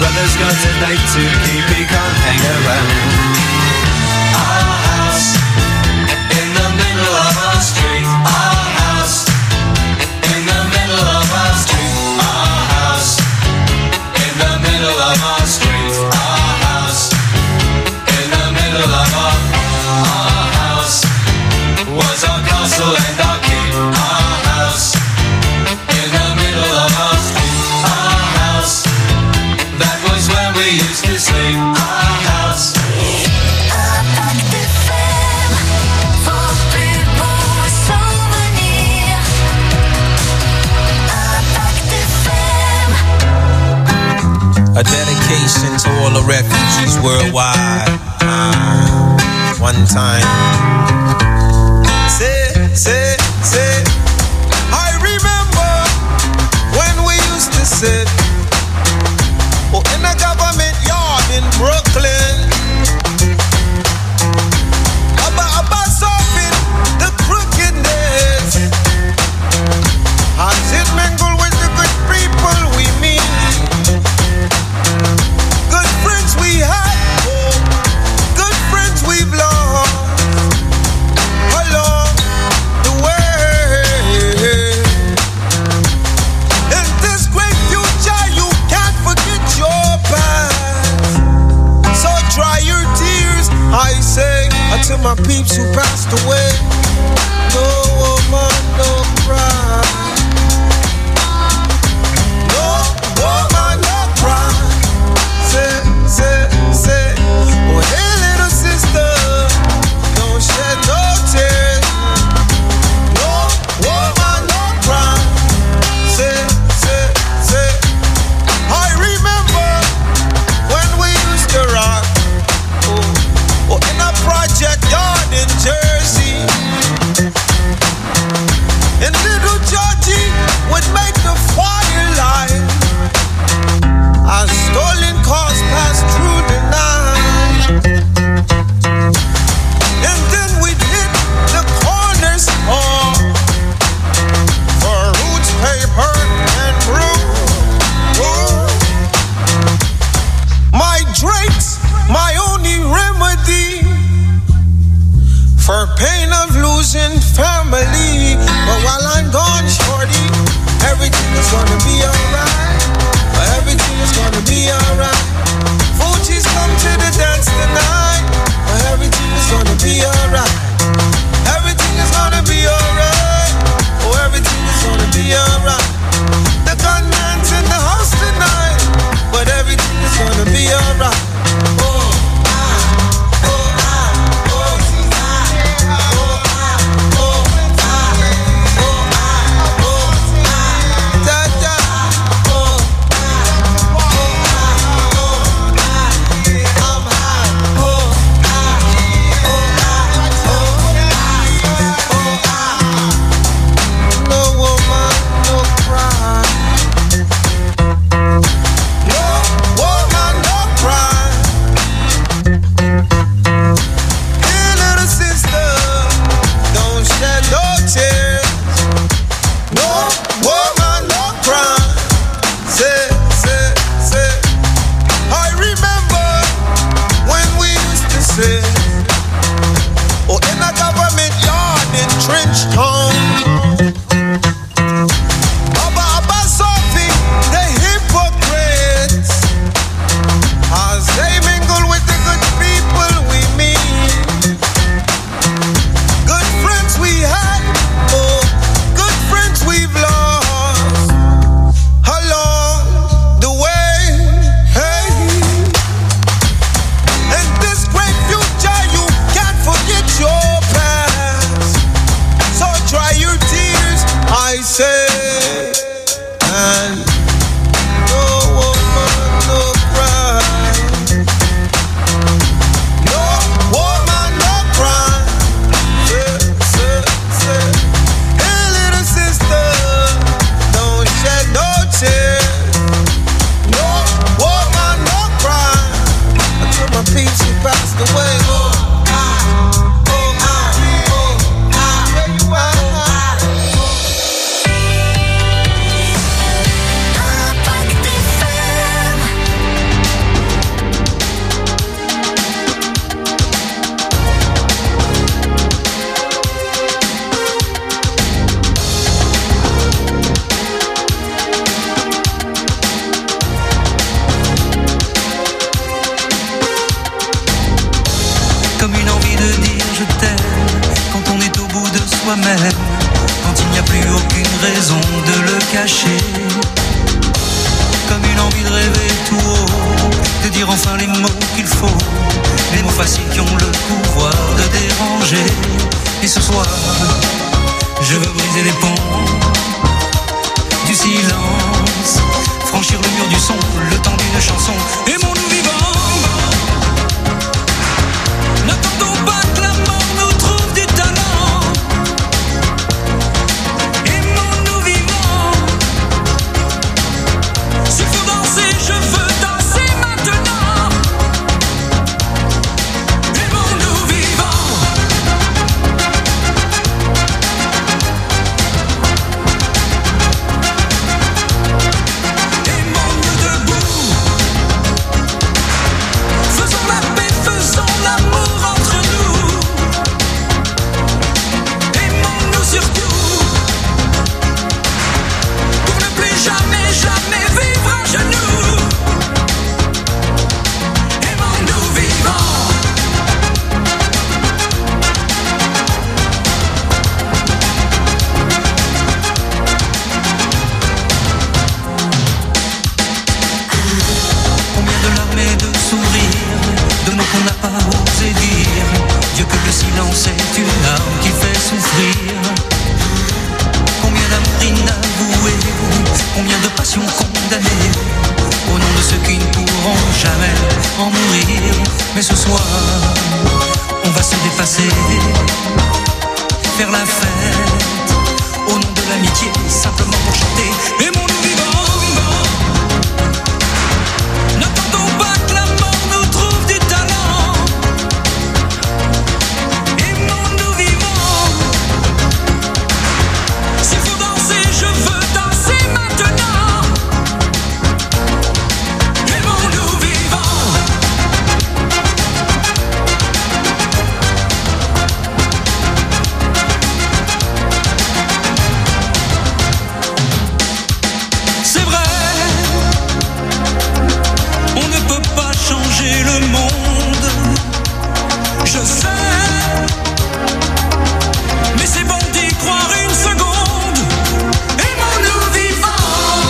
brother's got a date to keep, he can't hang around. Our house in the middle of our street. Our house in the middle of our street. Our house in the middle of our street. Our house in the middle of our house was our castle and our keep. Our house in the middle of our street. Our house, that was where we used to sleep. Our house. A dedication to all the refugees worldwide. One time. Say. I remember when we used to sit in a government yard in Brooklyn. About solving the crookedness. As it mingle with the good people we meet. Good friends we had, good friends we've lost along the way. In this great future, you can't forget your past. So dry your tears, I say, to my peeps who passed away. No woman, no cry. No woman, no cry. Say, oh hey little sister, don't shed no tears. No woman, no cry. Say, I remember when we used to rock, in a project yard in Jersey. cacher, comme une envie de rêver tout haut, de dire enfin les mots qu'il faut, les mots faciles qui ont le pouvoir de déranger. Et ce soir, je veux briser les ponts du silence, franchir le mur du son, le temps d'une chanson. Aimons-nous vivants, n'attendons pas que la mort nous trouve du talent. Aimons-nous vivants, s'il faut danser, je veux danser maintenant. Aimons-nous vivants. Aimons-nous debout. Faisons la paix, faisons l'amour entre nous. Aimons-nous surtout, pour ne plus jamais, jamais vivre à genoux. Aimons-nous vivants. Combien de larmes et de sourires, de mots qu'on n'a pas osé dire. Dieu que le silence est une arme qui fait souffrir. Combien d'amour inavoué, combien de passions condamnées, au nom de ceux qui ne pourront jamais en mourir. Mais ce soir, on va se dépasser, faire la fête, au nom de l'amitié, simplement pour chanter. Aimons-nous vivants. N'attendons pas que la mort nous trouve du talent. Aimons-nous vivants. S'il faut danser, je veux danser maintenant. Aimons-nous vivants. C'est vrai, on ne peut pas changer le monde, je sais, mais c'est bon d'y croire une seconde. Aimons-nous vivants.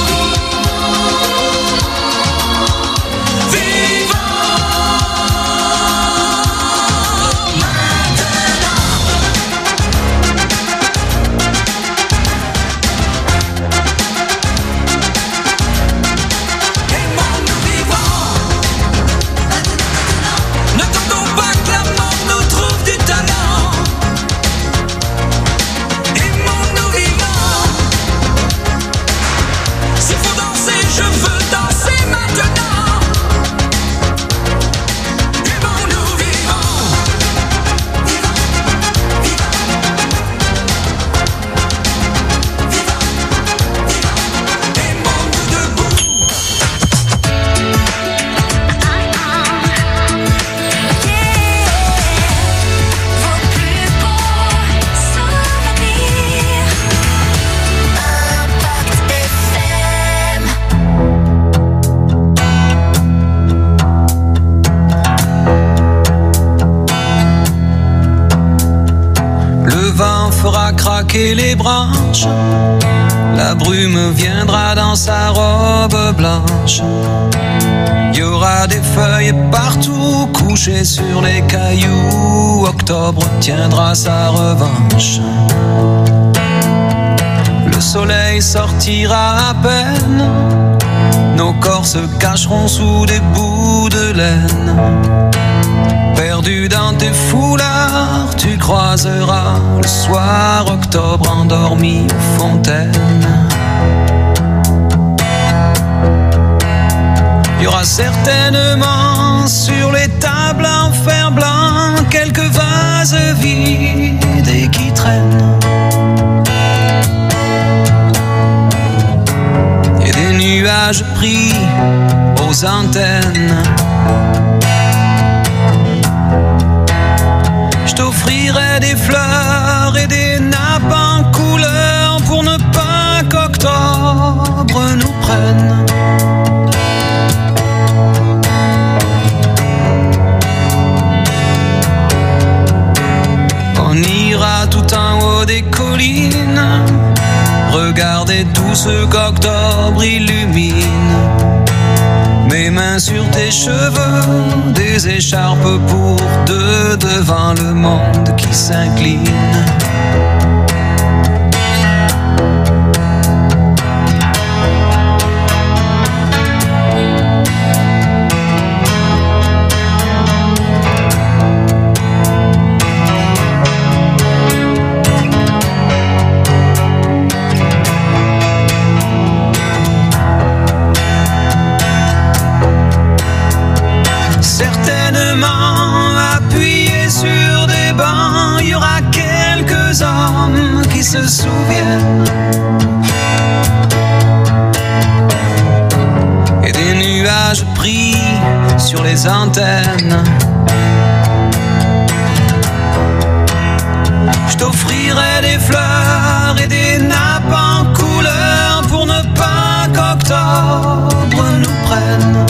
Vivants maintenant. Aimons-nous vivants. N'attendons pas que la mort nous trouve du talent. Aimons-nous vivants. S'il faut danser, je veux danser maintenant. Aimons-nous vivants. Aimons-nous debout. Vos plus beaux souvenirs. Impact FM. Le vent fera craquer les branches, la brume viendra dans sa robe blanche. Il y aura des feuilles partout couchées sur les cailloux. Octobre tiendra sa revanche. Le soleil sortira à peine, nos corps se cacheront sous des bouts de laine. Perdu dans tes foulards, tu croiseras le soir octobre endormi aux fontaines. Il y aura certainement sur les tables en fer blanc quelques vases vides et qui traînent. Et des nuages pris aux antennes. Je t'offrirai des fleurs et des nappes en couleur pour ne pas qu'octobre nous prenne. On ira tout en haut des collines, regarder tous ce qu'octobre illumine. Mes mains sur tes cheveux, des écharpes pour deux devant le monde qui s'incline. Se souviennent et des nuages pris sur les antennes. Je t'offrirai des fleurs et des nappes en couleur pour ne pas qu'octobre nous prenne.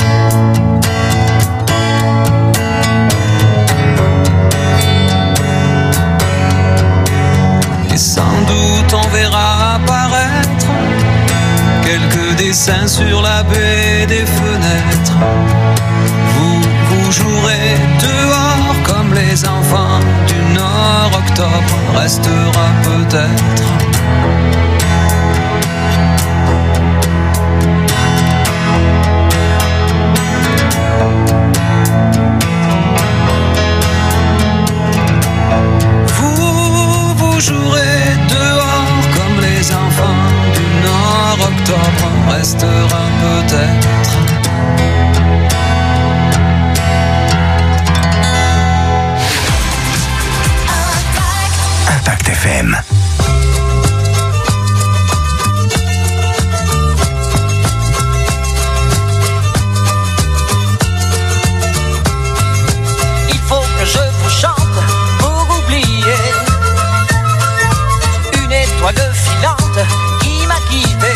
Et sans doute on verra apparaître quelques dessins sur la baie des fenêtres. Vous jouerez dehors comme les enfants du Nord. Octobre restera peut-être. Vous jouerez dehors comme les enfants du Nord. Octobre restera peut-être. Impact FM. Il faut que je vous chante pour oublier une étoile filante qui m'a quitté.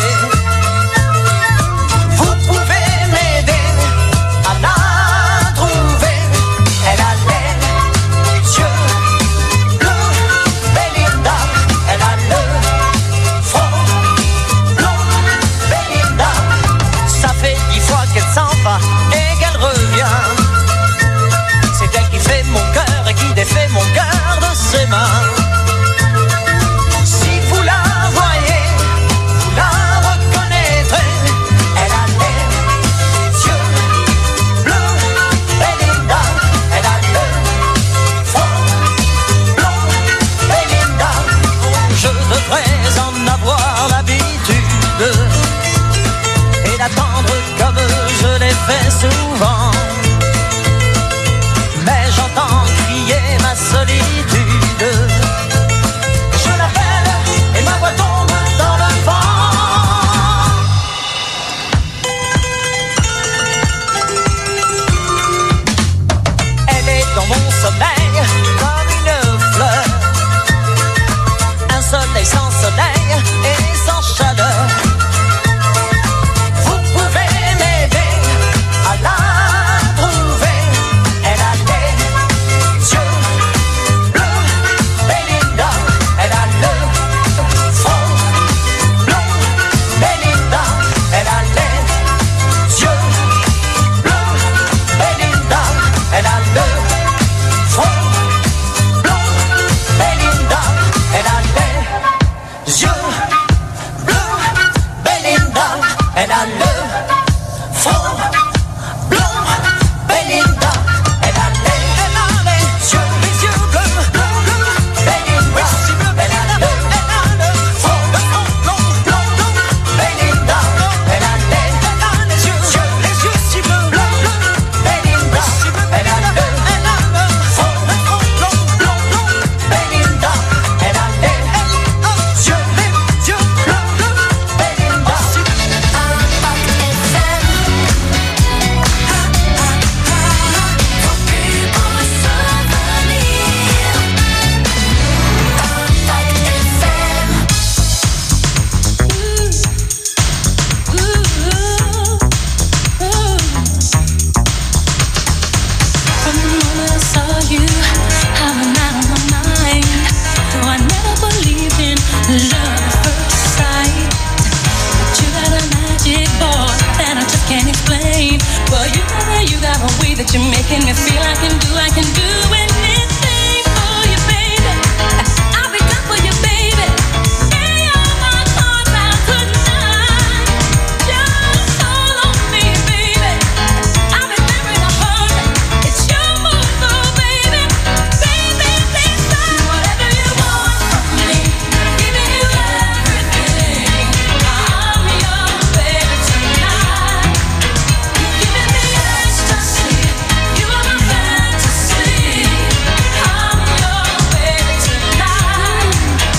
Vous pouvez m'aider à la trouver. Elle a les yeux bleus, Belinda. Elle a le front blond, Belinda. Ça fait 10 fois qu'elle s'en va et qu'elle revient. C'est elle qui fait mon cœur et qui défait mon cœur de ses mains. Si vous la voyez, vous la reconnaîtrez. Elle a les yeux bleus, Belinda. Elle a le front blond, Belinda. Je devrais en avoir l'habitude et l'attendre comme je l'ai fait souvent. Mais j'entends crier ma solitude. Je l'appelle et ma voix tombe dans le vent. Elle est dans mon sommeil comme une fleur. Un soleil sans soleil et sans chaleur. Vous pouvez m'aider à la that you're making me feel I can do anything for you, baby. I'll be done for you, baby. Lay all my cards out tonight. Just hold on me, baby. I'll be there in a hurry. It's your move, though, baby. Baby, please do whatever you want from me. Giving you everything. I'm your baby tonight. You're giving me ecstasy. You are my fantasy. I'm your baby tonight.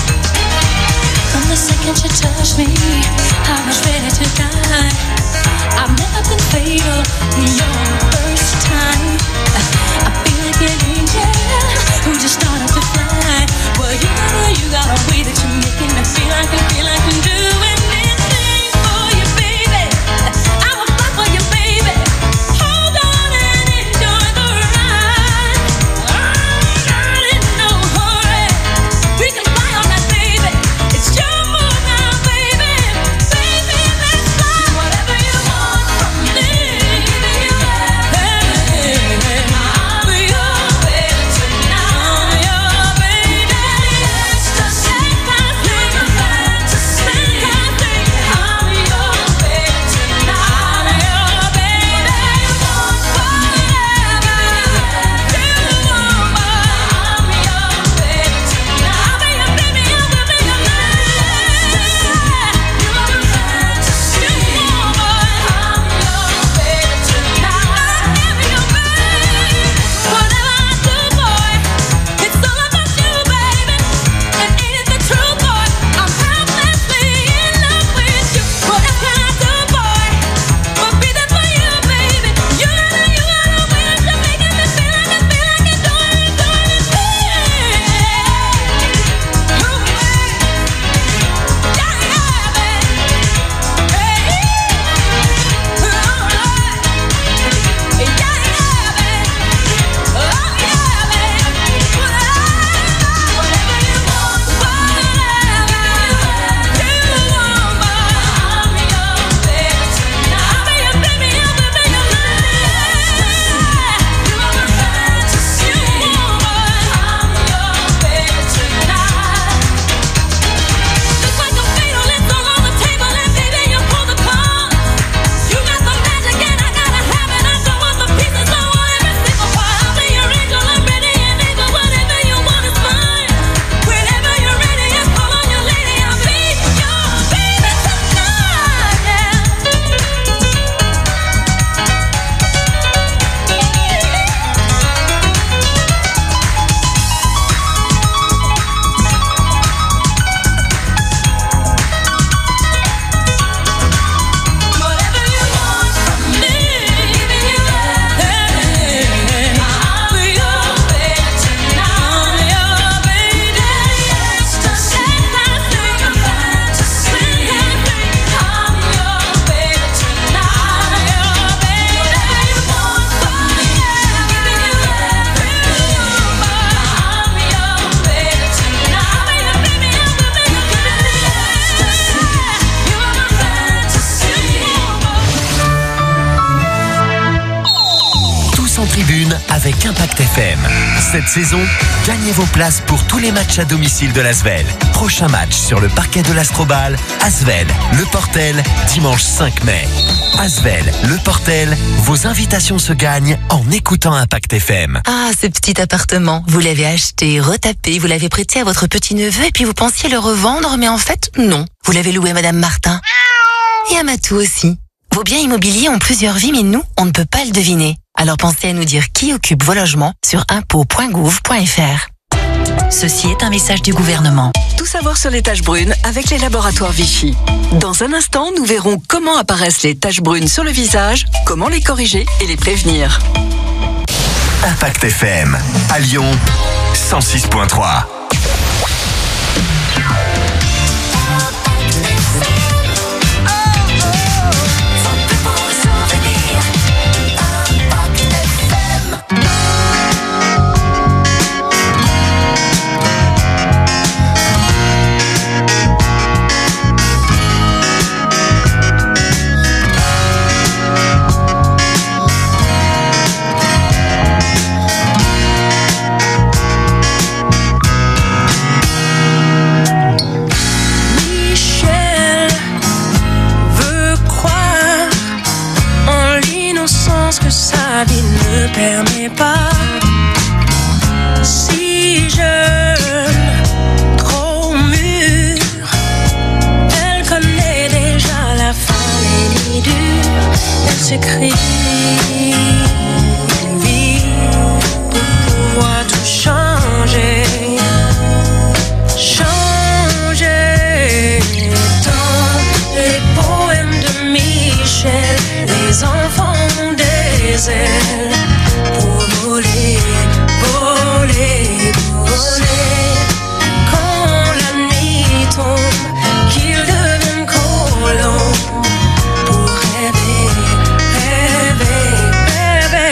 From the second you touch me, I was ready to die. I've never been fatal. You're the first time. I feel like an angel who just started to fly. Well, you got a way that you're making me feel I can do anything for you, baby. I will fight for you, baby. Hold on and enjoy the ride. I'm not in no hurry. We can fly on that, baby. It's your move now, baby. Baby, let's fly. Whatever you want from me. Giving you everything. I'll be your baby tonight. Your baby. Ecstasy. You're my fantasy. I'm your baby tonight. Your baby. Whatever you want, I'm your baby tonight. I'll be your baby. I will be your man. You're my fantasy. I'm your baby tonight. I'm your baby. Whatever I do, boy, it's all about you, baby. And ain't it the truth, boy? I'm helplessly in love with you. What else can I do, boy? But be there for you, baby. You gotta win. You're making me feel I can do anything. Avec Impact FM. Cette saison, gagnez vos places pour tous les matchs à domicile de l'Asvel. Prochain match sur le parquet de l'Astrobal, Asvel, Le Portel, dimanche 5 mai. Asvel, Le Portel, vos invitations se gagnent en écoutant Impact FM. Ah, ce petit appartement, vous l'avez acheté, retapé, vous l'avez prêté à votre petit-neveu et puis vous pensiez le revendre, mais en fait, non. Vous l'avez loué à Madame Martin. Et à Matou aussi. Vos biens immobiliers ont plusieurs vies, mais nous, on ne peut pas le deviner. Alors pensez à nous dire qui occupe vos logements sur impôts.gouv.fr. Ceci est un message du gouvernement. Tout savoir sur les taches brunes avec les laboratoires Vichy. Dans un instant, nous verrons comment apparaissent les taches brunes sur le visage, comment les corriger et les prévenir. Impact FM, à Lyon, 106.3. que sa vie ne permet pas. Si jeune, trop mûre, elle connaît déjà la fin des nuits dures. Elle s'écrit pour pouvoir tout changer. Les poèmes de Michel, les enfants ont des ailes pour voler, voler, voler. Quand la nuit tombe, qu'ils deviennent colombes pour rêver, rêver, rêver.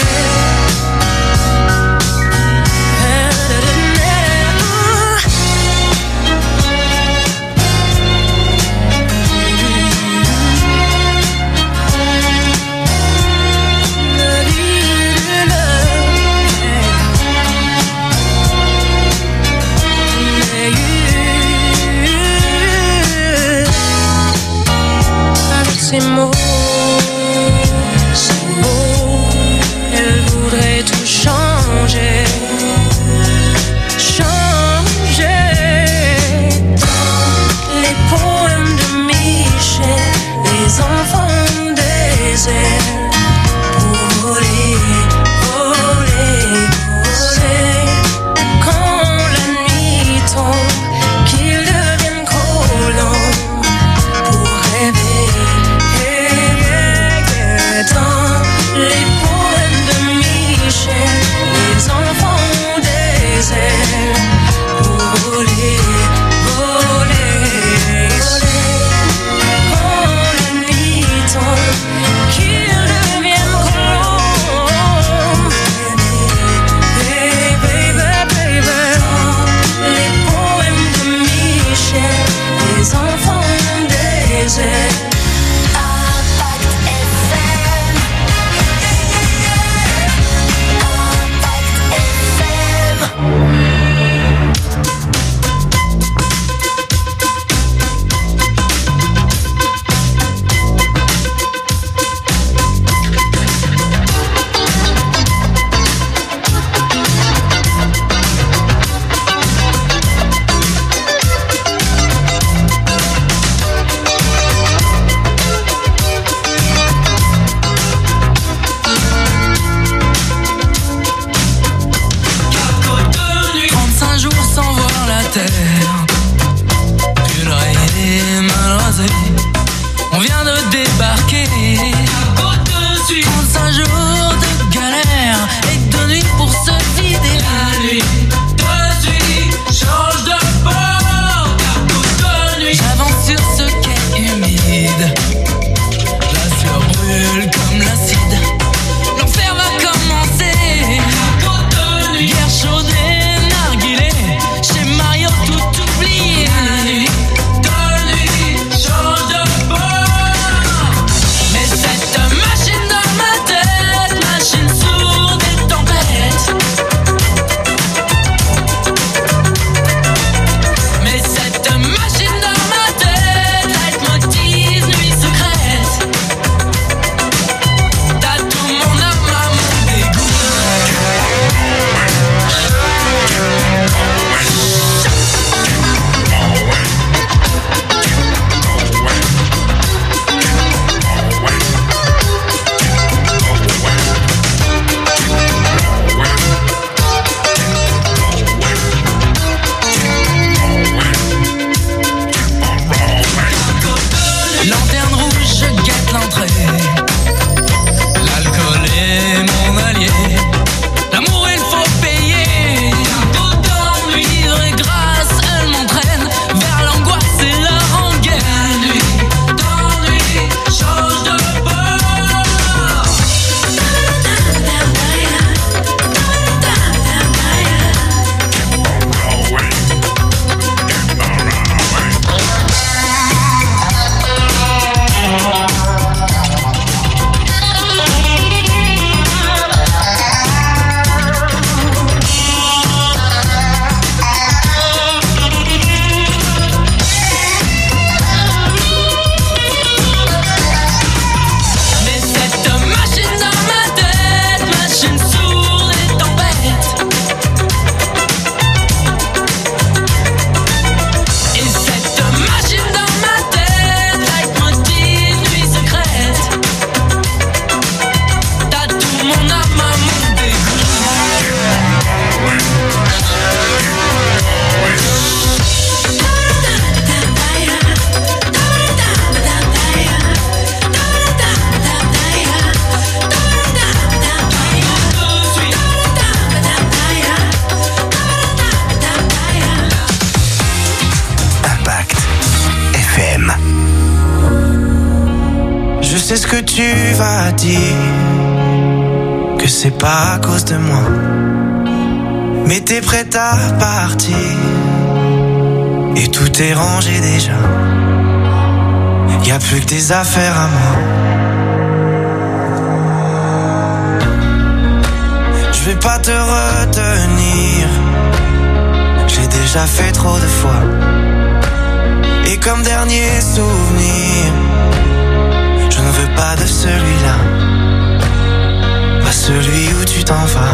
sais ce que tu vas dire, que c'est pas à cause de moi. Mais t'es prête à partir et tout est rangé déjà. Y'a plus que tes affaires à moi. Je vais pas te retenir, j'ai déjà fait trop de fois. Et comme dernier souvenir, je ne veux pas de celui-là, pas celui où tu t'en vas.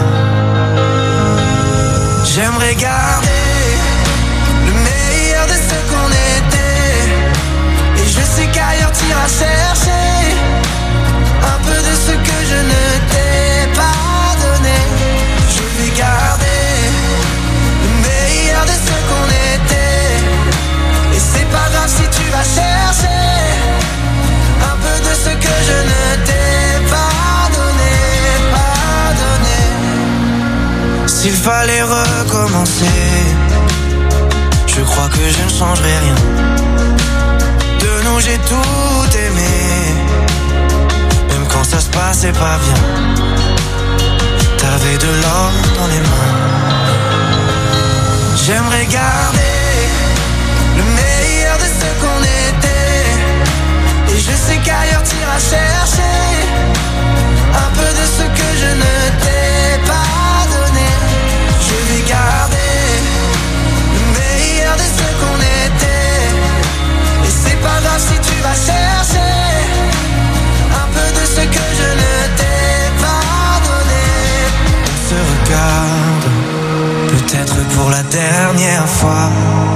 J'aimerais garder le meilleur de ce qu'on était, et je sais qu'ailleurs t'iras chercher un peu de ce que je ne t'ai pas donné. Je vais garder le meilleur de ce qu'on était, et c'est pas grave si tu vas chercher un peu de ce que je ne t'ai pas donné, pas donné. S'il fallait recommencer, je crois que je ne changerai rien. De nous j'ai tout aimé, même quand ça se passait pas bien. T'avais de l'or dans les mains. J'aimerais garder le meilleur de ce qu'on était, et je sais qu'ailleurs t'iras chercher un peu de ce que je ne t'ai pas donné. Je vais garder le meilleur de ce qu'on était, et c'est pas grave si tu vas chercher un peu de ce que je ne t'ai pas donné. On se regarde, peut-être pour la dernière fois,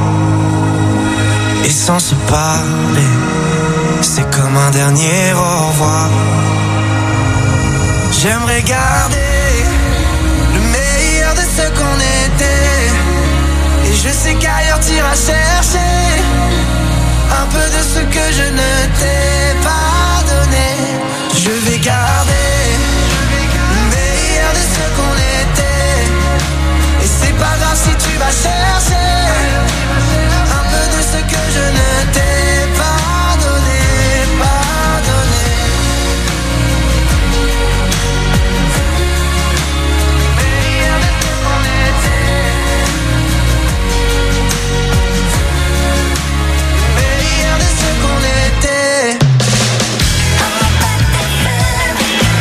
et sans se parler, c'est comme un dernier au revoir. J'aimerais garder le meilleur de ce qu'on était, et je sais qu'ailleurs t'iras chercher un peu de ce que je ne t'ai pas donné. Je vais garder le meilleur de ce qu'on était, et c'est pas grave si tu vas chercher un peu de ce que je ne t'ai pas donné, pas donné. Meilleur de ce qu'on était, meilleur de ce qu'on était.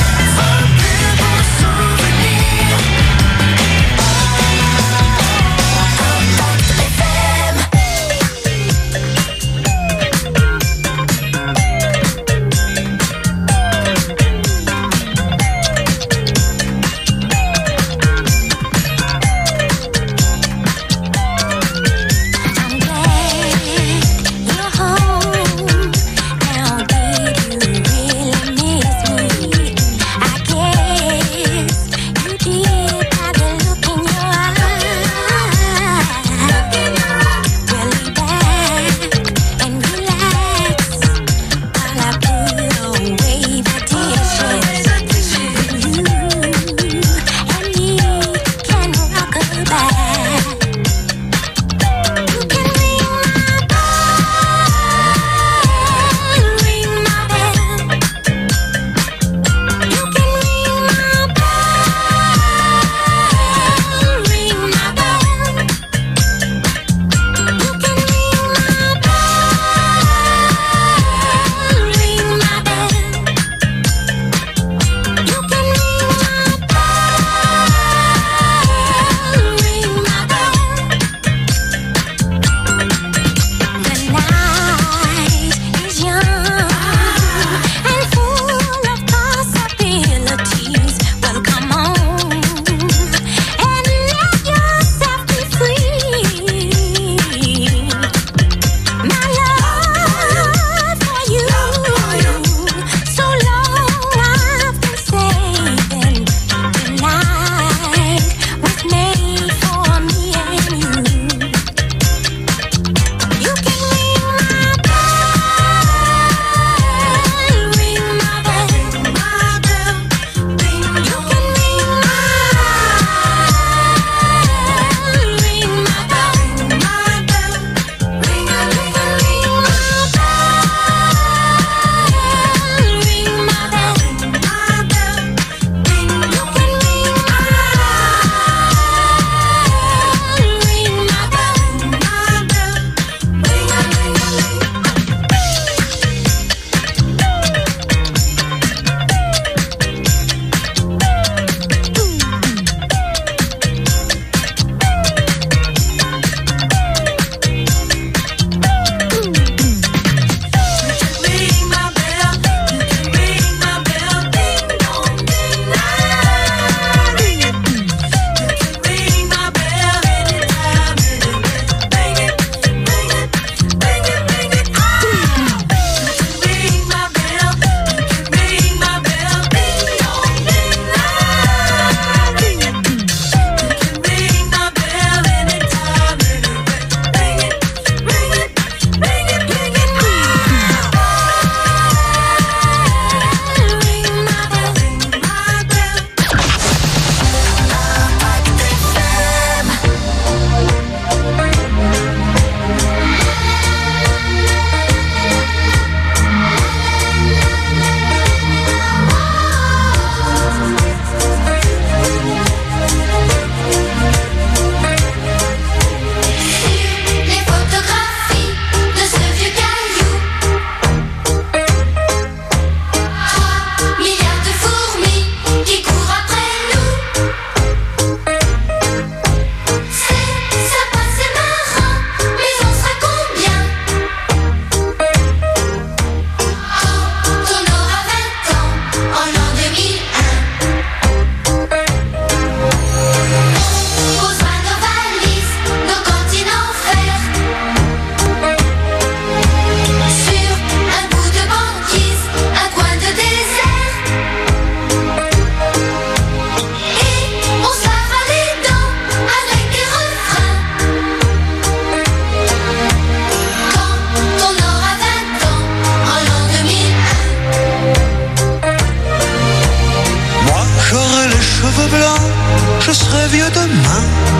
je serai vieux demain.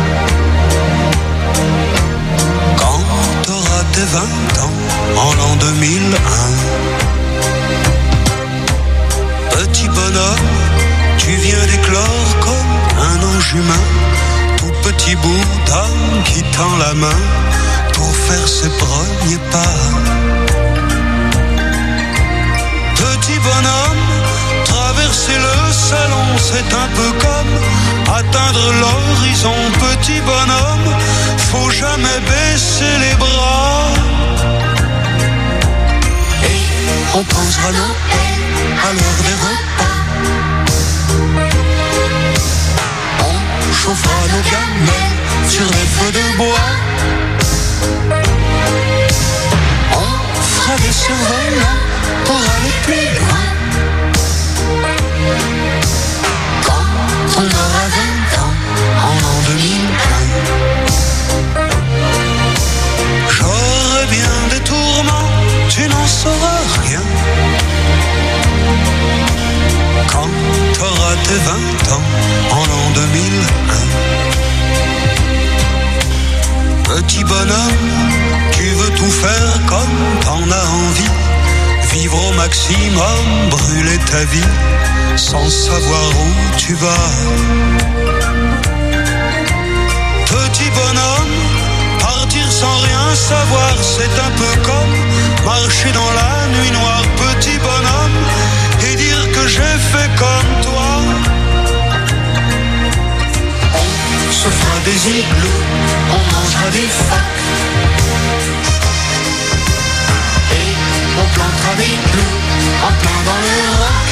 Quand t'auras tes 20 ans, en l'an 2001. Petit bonhomme, tu viens d'éclore comme un ange humain. Tout petit bout d'âme qui tend la main pour faire ses premiers pas. Petit bonhomme, traverser le salon, c'est un peu comme atteindre l'horizon. Petit bonhomme, faut jamais baisser les bras. Et on posera Noël à l'heure des repas. On chauffera nos gamelles sur des feux de bois. On fera des survolants pour aller plus loin. Quand on aura 20 ans, en l'an 2001. J'aurai bien des tourments, tu n'en sauras rien. Quand t'auras tes 20 ans, en l'an 2001. Petit bonhomme, tu veux tout faire comme t'en as envie. Vivre au maximum, brûler ta vie, sans savoir où tu vas. Petit bonhomme, partir sans rien savoir, c'est un peu comme marcher dans la nuit noire. Petit bonhomme, et dire que j'ai fait comme toi. On se fera des igloos, on mangera des phaques. Et on plantera des clous en plein dans le roc.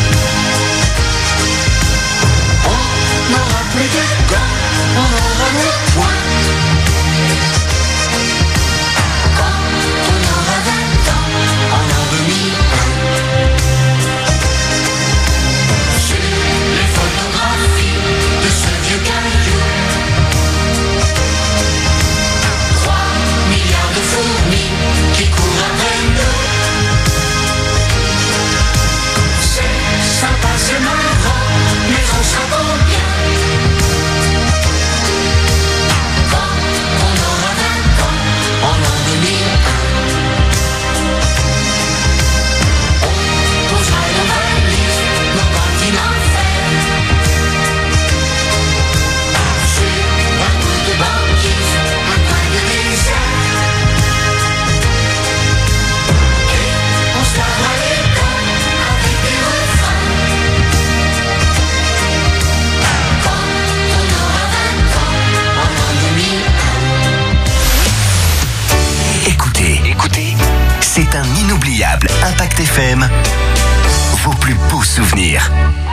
On n'aura plus de gants, on aura nos poings. Quand on aura 20 ans, en l'an 2001. Sur les photographies de ce vieux caillou, 3 milliards de fourmis qui courent après nous. C'est sympa, c'est marrant, mais on s'entend bien. Quand on aura 20 ans, en l'an 2001. On posera nos valises, nos cantines en fer. Sur un bout de banquise, un coin de désert. Et on se lavera les dents avec des refrains. Quand on aura 20 ans, en l'an 2001. Écoutez, c'est un inoubliable Impact FM, vos plus beaux souvenirs.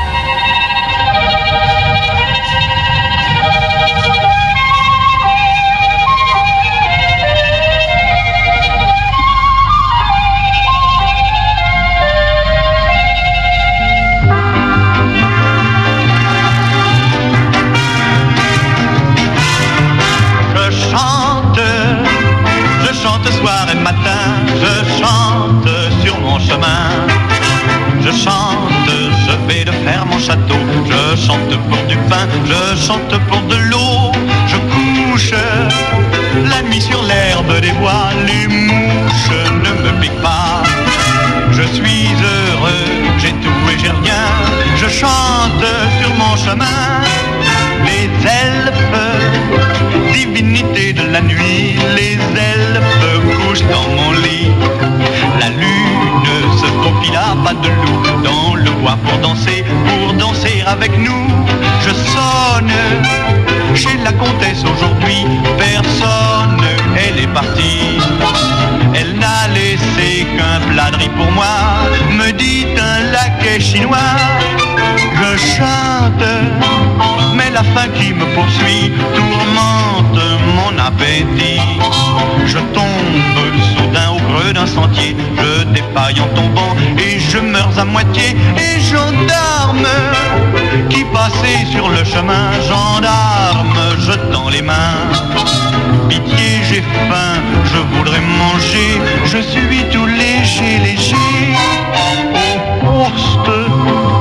Je chante soir et matin, je chante sur mon chemin. Je chante, je vais de faire mon château. Je chante pour du pain, je chante pour de l'eau. Je couche la nuit sur l'herbe des bois. Les mouches ne me piquent pas. Je suis heureux, j'ai tout et j'ai rien. Je chante sur mon chemin. Les elfes, divinités de la nuit, les elfes couchent dans mon lit. La lune se faufile à pas de loup dans le bois pour danser avec nous. Je sonne chez la comtesse aujourd'hui, personne, elle est partie. Elle n'a laissé qu'un plat de riz pour moi, me dit un laquais chinois. Je chante, mais la faim qui me poursuit tourmente mon appétit. Je tombe soudain au creux d'un sentier, je défaille en tombant et je meurs à moitié. Et gendarme qui passait sur le chemin, gendarme, je tends les mains. Pitié, j'ai faim, je voudrais manger, je suis tout léger, léger. Au poste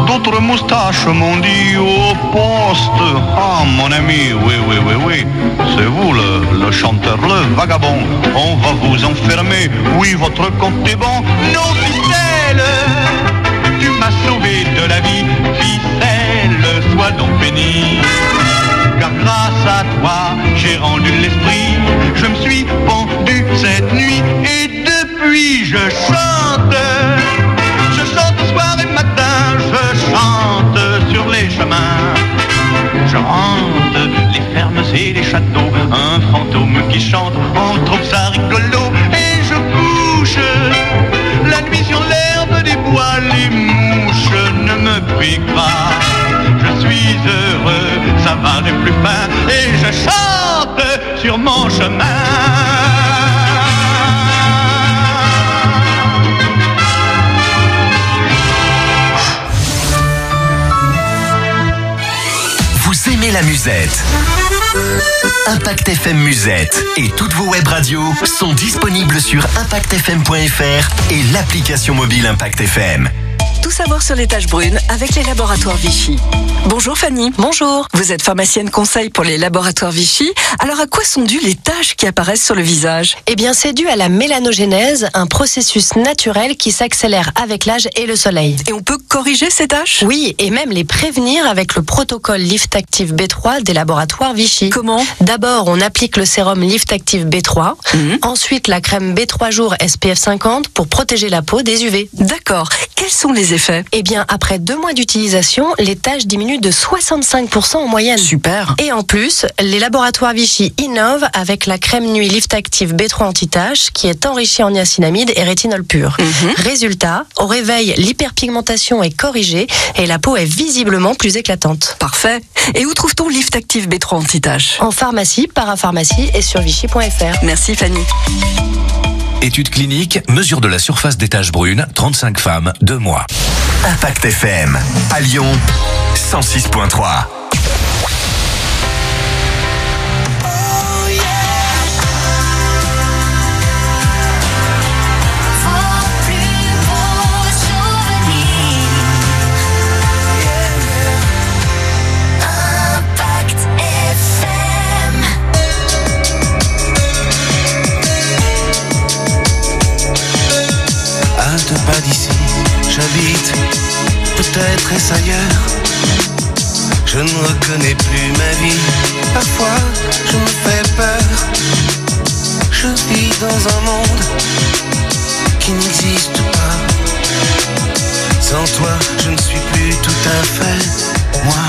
d'autres moustaches m'ont dit au poste. Ah mon ami, oui, c'est vous le chanteur, le vagabond. On va vous enfermer, oui votre compte est bon. Non ficelle, tu m'as sauvé de la vie. Ficelle, sois donc béni. Car grâce à toi, j'ai rendu l'esprit. Je me suis pendu cette nuit et depuis je chante. Je chante soir et matin, je chante sur les chemins. Je hante les fermes et les châteaux. Un fantôme qui chante, on trouve ça rigolo. Et je couche la nuit sur l'herbe des bois. Les mouches ne me piquent pas. Je suis heureux, ça va des plus fins. Et je chante sur mon chemin. Vous aimez la musette? Impact FM Musette et toutes vos web radios sont disponibles sur impactfm.fr et l'application mobile Impact FM. Tout savoir sur les taches brunes avec les laboratoires Vichy. Bonjour Fanny. Bonjour. Vous êtes pharmacienne conseil pour les laboratoires Vichy. Alors à quoi sont dues les taches qui apparaissent sur le visage? Eh bien c'est dû à la mélanogénèse, un processus naturel qui s'accélère avec l'âge et le soleil. Et on peut corriger ces taches? Oui, et même les prévenir avec le protocole Lift Active B3 des laboratoires Vichy. Comment? D'abord, on applique le sérum Lift Active B3, ensuite la crème B3 jours SPF 50 pour protéger la peau des UV. D'accord. Quels sont les effets? Eh bien, après 2 mois d'utilisation, les taches diminuent de 65% en moyenne. Super. Et en plus, les laboratoires Vichy innovent avec la crème nuit Lift Active B3 anti-taches qui est enrichie en niacinamide et rétinol pur. Résultat, au réveil, l'hyperpigmentation est corrigée et la peau est visiblement plus éclatante. Parfait. Et où trouve-t-on Lift Active B3 anti-taches? En pharmacie, parapharmacie et sur vichy.fr. Merci Fanny. Étude clinique, mesure de la surface des taches brunes, 35 femmes, 2 mois. Impact FM, à Lyon, 106.3. Pas d'ici, j'habite, peut-être est-ce ailleurs. Je ne reconnais plus ma vie, parfois je me fais peur. Je vis dans un monde qui n'existe pas. Sans toi, je ne suis plus tout à fait moi.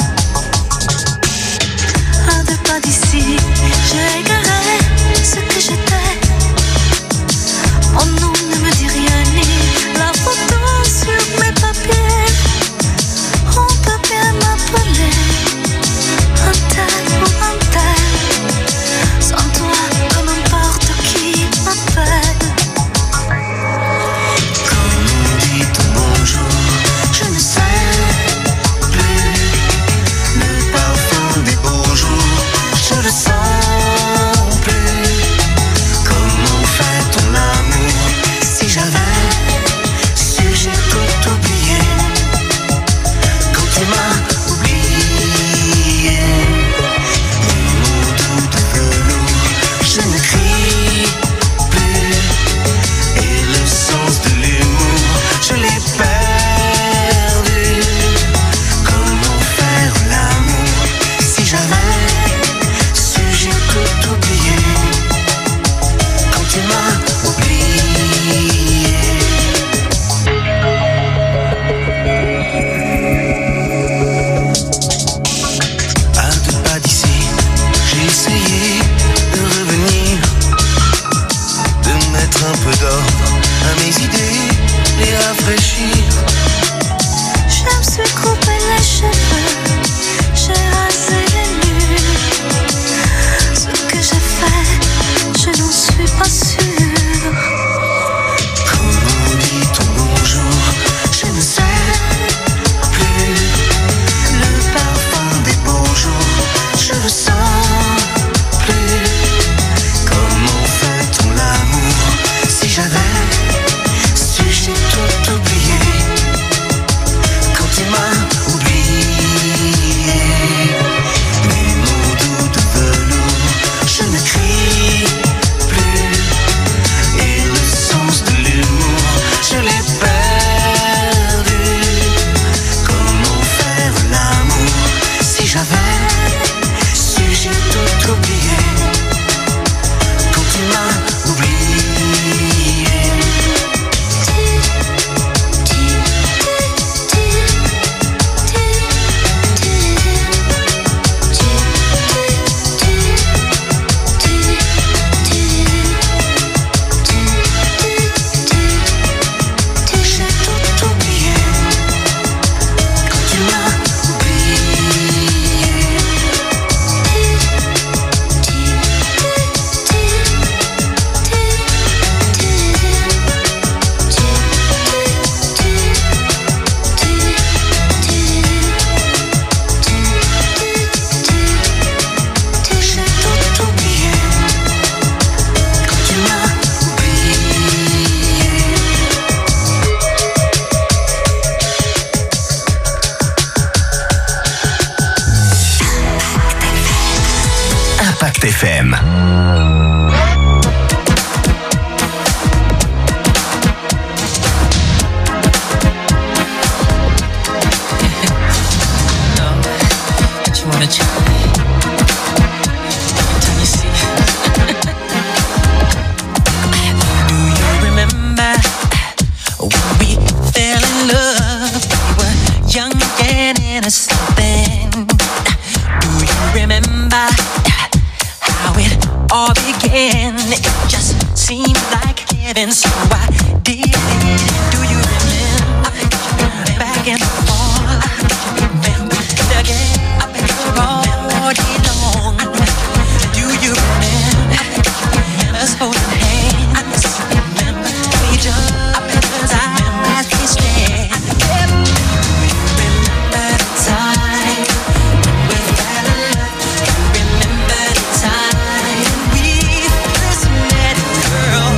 À 2 pas d'ici, j'ai égaré ce que j'étais. Mon nom ne me dit rien ni la photo sur mes papiers. On peut bien m'appeler un tel ou un tel. Sans toi, peu m'importe qui m'appelle. Quand vous dites bonjour, Je ne sais plus Impact FM. So I did it. Do you remember back in the fall? Remember the game all day long? Do you remember us holding hands? Remember each other's eyes we stared? Do you remember the time we fell in love? Do you remember the time we first met, girl?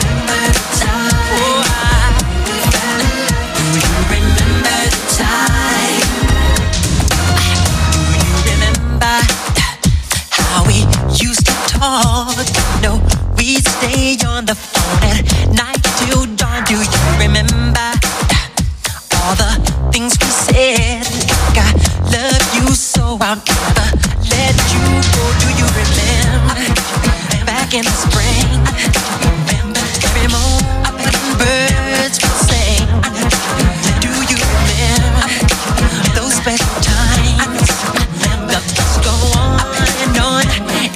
No, we'd stay on the phone at night till dawn. Do you remember all the things we said? Like I love you so I'll never let you go. Do you remember back in the spring? Remember every morning birds would sing? Do you remember those special times? The thoughts go on and on.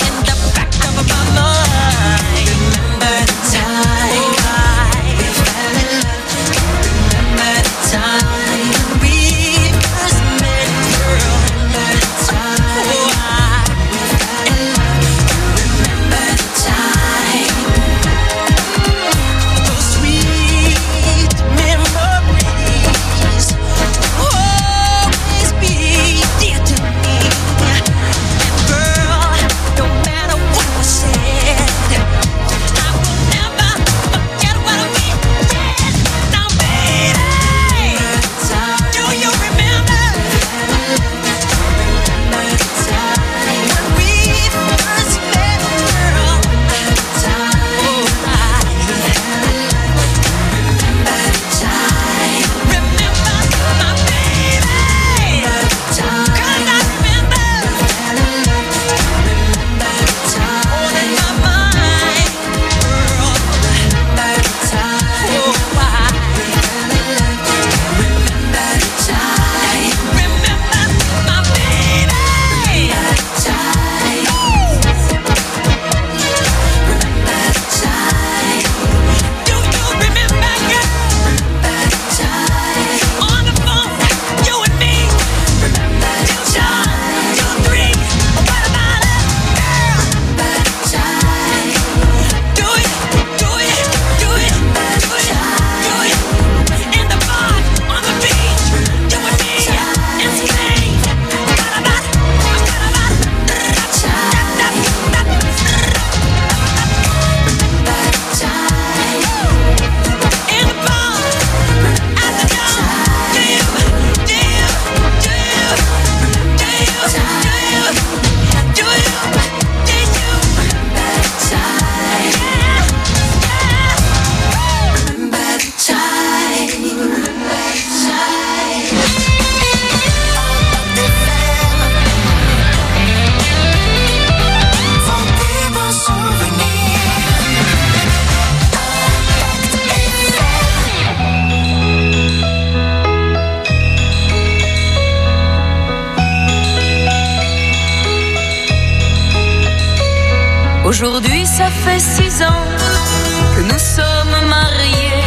Aujourd'hui, ça fait 6 ans que nous sommes mariés.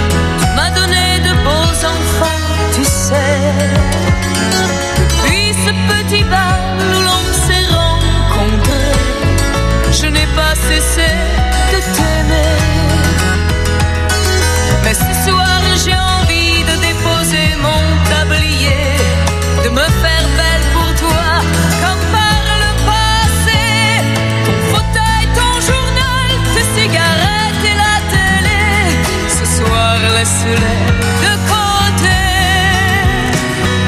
Tu m'as donné de beaux enfants, tu sais. Depuis ce petit bal où l'on s'est rencontrés, je n'ai pas cessé de t'aimer. Mais ce soir, j'ai envie de déposer mon tablier, de me faire belle pour toi, comme par le passé. Ton fauteuil, ton journal, tes cigarettes et la télé, ce soir laisse-les de côté.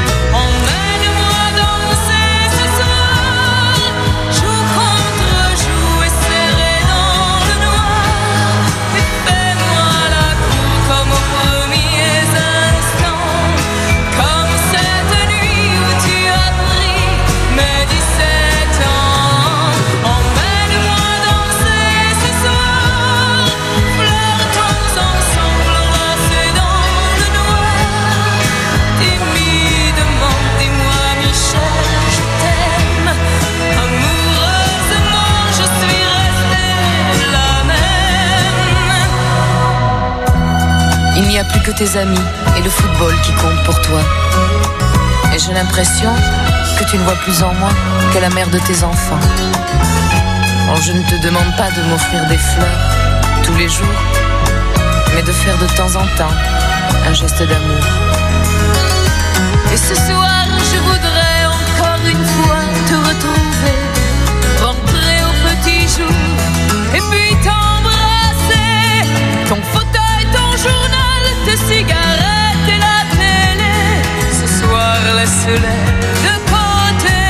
plus que tes amis et le football qui compte pour toi. Et j'ai l'impression que tu ne vois plus en moi que la mère de tes enfants. Bon, je ne te demande pas de m'offrir des fleurs tous les jours, mais de faire de temps en temps un geste d'amour. Et ce soir, je voudrais encore une fois te retrouver, rentrer au petit jour, et puis t'embrasser. Ton fauteuil, ton journal, tes cigarettes et la télé. Ce soir, laisse-les de côté.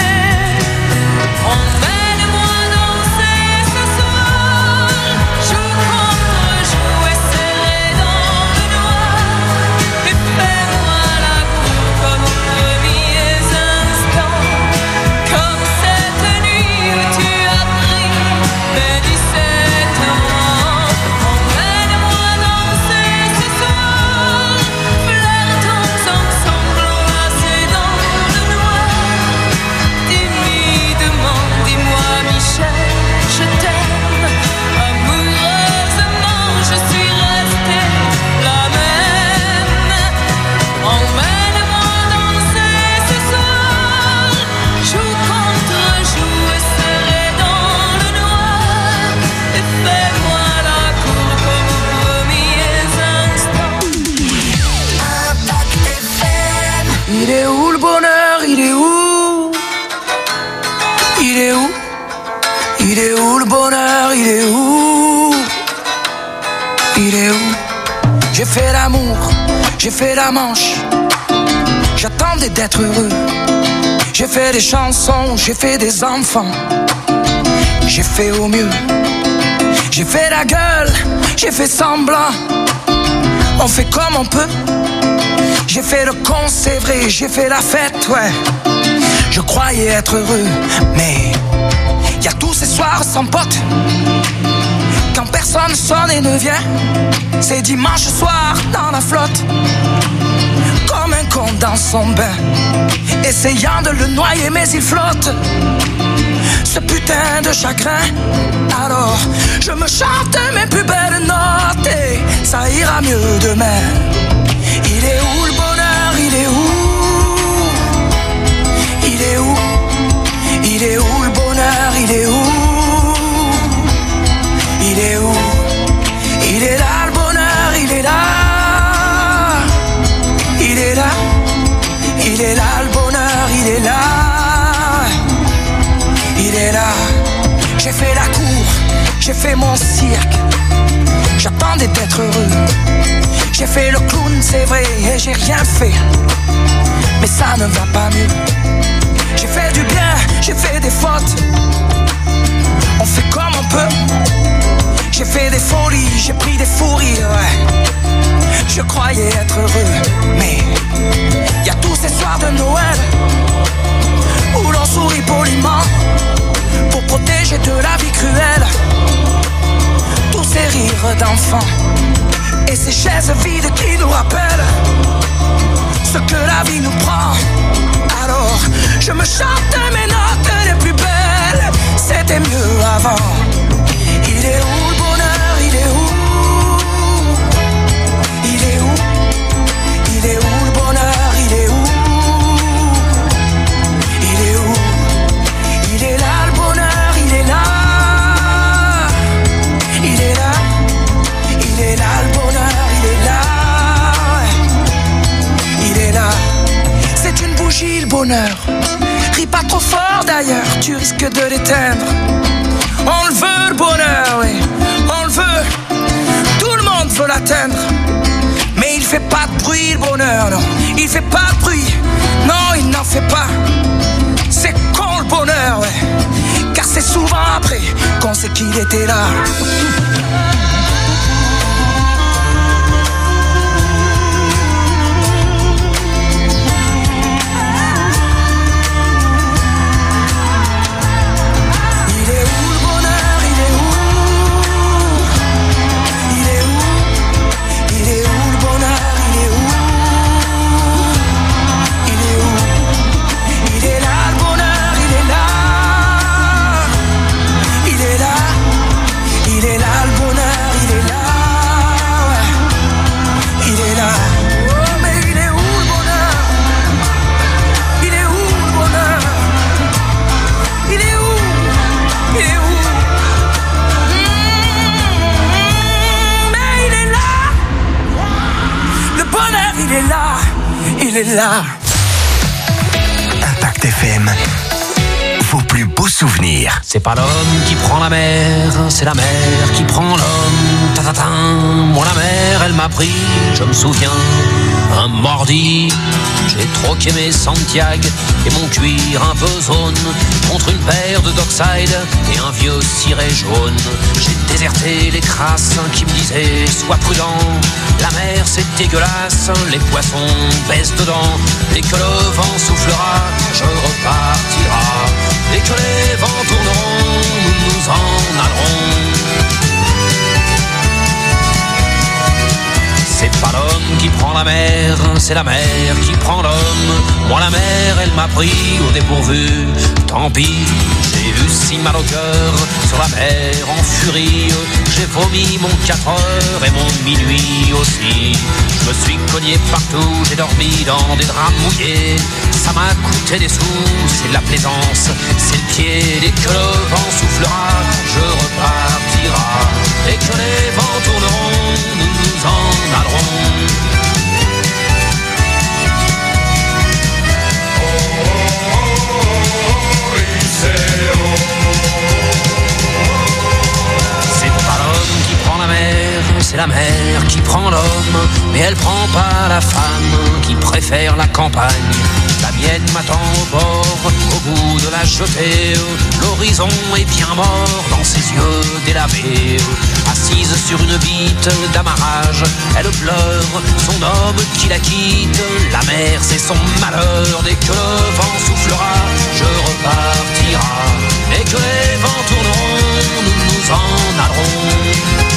Emmène-moi danser ce soir, joue contre joue et serré dans le noir, et fais-moi la cour comme aux premiers instants, comme cette nuit où tu as pris mes 17 ans. Emmène-moi danser ce soir, flirtons ensemble enlacés dans le noir. Timidement, dis-moi Michel, je t'aime. Amoureusement, je suis restée la même. Emmène-moi danser ce soir, joue contre joue et serré dans le noir, et fais-moi la cour comme aux premiers instants. Il est où le bonheur? Il est où? Il est où? Il est où le bonheur? Il est où? Il est où? J'ai fait l'amour, j'ai fait la manche, j'attendais d'être heureux. J'ai fait des chansons, j'ai fait des enfants, j'ai fait au mieux. J'ai fait la gueule, j'ai fait semblant, on fait comme on peut. J'ai fait le con, c'est vrai, j'ai fait la fête, ouais. Je croyais être heureux, mais y a tous ces soirs sans potes, quand personne sonne et ne vient. C'est dimanche soir dans la flotte, comme un con dans son bain, essayant de le noyer mais il flotte, ce putain de chagrin. Alors je me chante mes plus belles notes et ça ira mieux demain. Il est où le bonheur? Il est où? Il est où? Il est où le bonheur? Il est où? Il est où? Il est là le bonheur, il est là. Il est là. Il est là le bonheur, il est là. Il est là. J'ai fait la cour, j'ai fait mon cirque, j'attendais d'être heureux. J'ai fait le clown, c'est vrai, et j'ai rien fait, mais ça ne va pas mieux. J'ai fait du bien, j'ai fait des fautes, on fait comme on peut. J'ai fait des folies, j'ai pris des fous rires, ouais. Je croyais être heureux, mais y a tous ces soirs de Noël où l'on sourit poliment pour protéger de la vie cruelle tous ces rires d'enfants et ces chaises vides qui nous rappellent ce que la vie nous prend. Alors je me chante mes notes les plus belles, c'était mieux avant. Il est où le bonheur? Il est où? Il est où? Il est où le bonheur? Il est où? Il est où? Il est là le bonheur, il est là. Il est là. Il est là le bonheur, il est là. Il est là. C'est une bougie le bonheur. Ris pas trop fort d'ailleurs, tu risques de l'éteindre. On le veut le bonheur, oui, on le veut. Tout le monde veut l'atteindre. Mais il fait pas de bruit le bonheur, non. Il fait pas de bruit, non il n'en fait pas. C'est con le bonheur, ouais. Car c'est souvent après qu'on sait qu'il était là. Il est là le bonheur. est là. Impact FM, vos plus beaux souvenirs. C'est pas l'homme qui prend la mer, c'est la mer qui prend l'homme. Ta-ta-ta. Moi la mer, elle m'a pris, je me souviens, un mardi. J'ai troqué mes Santiago et mon cuir un peu zone contre une paire de Dockside et un vieux ciré jaune. J'ai déserté les crasses qui me disaient sois prudent, la mer c'est dégueulasse, les poissons baissent dedans. Dès que le vent soufflera, je repartira. Dès que les vents tourneront, nous nous en allerons. C'est pas l'homme qui prend la mer, c'est la mer qui prend l'homme. Moi la mer, elle m'a pris au dépourvu. Tant pis, j'ai eu si mal au cœur sur la mer en furie. J'ai vomi mon 4 heures et mon minuit aussi. Je me suis cogné partout, j'ai dormi dans des draps mouillés. Ça m'a coûté des sous, c'est de la plaisance, c'est le pied. Dès que le vent soufflera, je repartira. Dès que les vents tourneront, nous nous en allerons. C'est pas l'homme qui prend la mer, c'est la mer qui prend l'homme. Mais elle prend pas la femme qui préfère la campagne. La mienne m'attend au bord, au bout de la jetée. L'horizon est bien mort dans ses yeux délavés. Assise sur une bite d'amarrage, elle pleure son homme qui la quitte. La mer c'est son malheur, dès que le vent soufflera, je repartira. Dès que les vents tourneront, nous nous en allerons.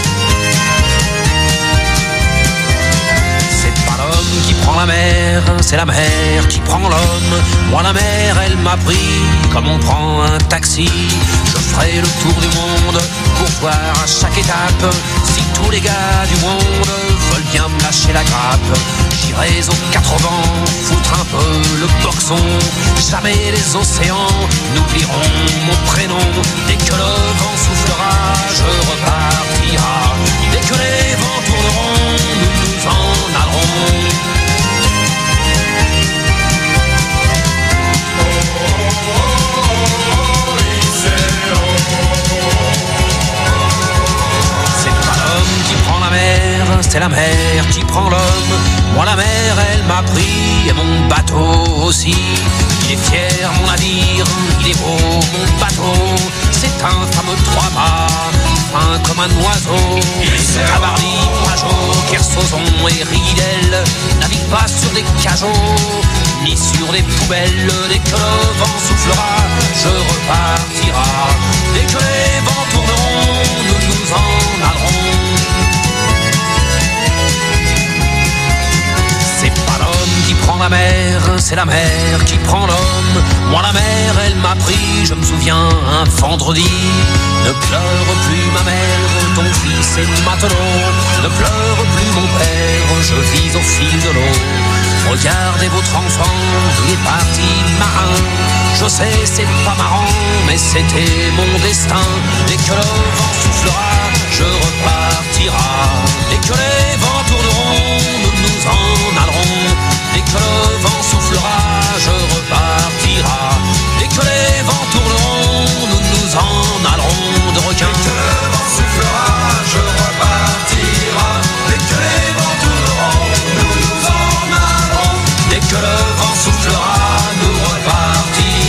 Qui prend la mer, c'est la mer qui prend l'homme. Moi la mer, elle m'a pris comme on prend un taxi. Je ferai le tour du monde pour voir à chaque étape si tous les gars du monde veulent bien me lâcher la grappe. J'irai aux 4 vents, foutre un peu le boxon. Jamais les océans n'oublieront mon prénom. Dès que le vent soufflera, je repartira. Dès que les vents tourneront, nous nous en allerons. C'est la mer qui prend l'homme. Moi la mer elle m'a pris et mon bateau aussi. Il est fier mon navire, il est beau mon bateau. C'est un fameux 3-mâts, fin comme un oiseau. Cabarly, Pajot, Kersozon et Ridel navigue pas sur des cajots ni sur des poubelles. Dès que le vent soufflera, je repartira. Dès que les vents tourneront, nous nous en allerons. Qui prend la mer, c'est la mer qui prend l'homme. Moi la mer, elle m'a pris, je me souviens, un vendredi. Ne pleure plus ma mère, ton fils est matelot. Ne pleure plus mon père, je vis au fil de l'eau. Regardez votre enfant, il est parti marin. Je sais, c'est pas marrant, mais c'était mon destin. Dès que le vent soufflera, je repartira.